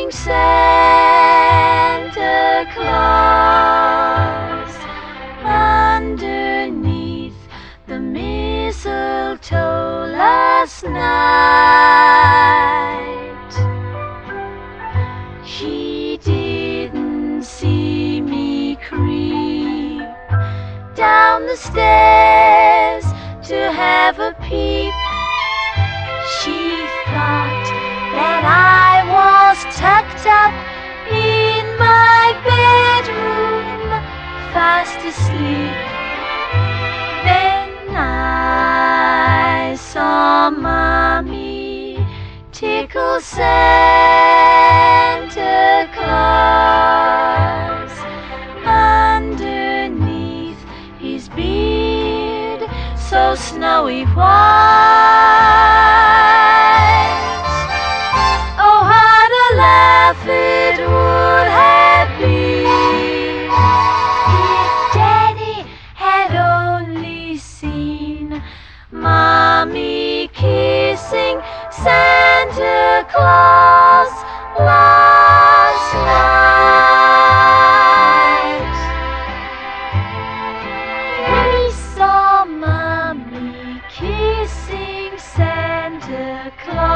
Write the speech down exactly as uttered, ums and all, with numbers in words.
kissing Santa Claus underneath the mistletoe last night. He didn't see me creep down the stairs to have a peep. She thought that I was tucked up in my bedroom, fast asleep. Then I saw Mommy tickle Santa Claus underneath his beard so snowy white. Oh, what a laugh it would have been if Daddy had only seen Mommy kissing Santa Claus last night. We saw Mommy kissing Santa Claus